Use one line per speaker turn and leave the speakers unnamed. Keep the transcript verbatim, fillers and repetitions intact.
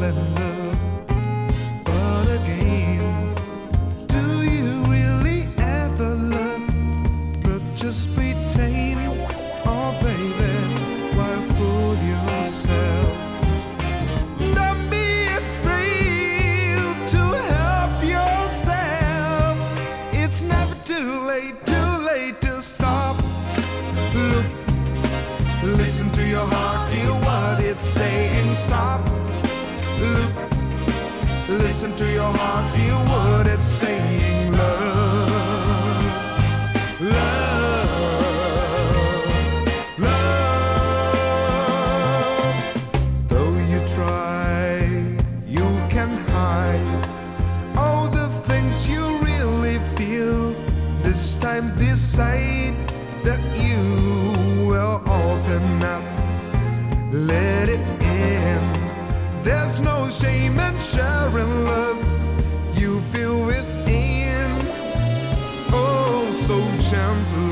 in love. But again, do you really ever love? But just pretend, oh baby, why fool yourself? Don't be afraid to help yourself. It's never too late, too late to stop. Look, listen to your heart, feel what it's saying. Stop. Look, listen to your heart, feel what it's saying. Love, love, love. Though you try, you can hide all the things you really feel. This time decide that you will open up, let it in. There's no shame in sharing love you feel within. Oh, so gentle.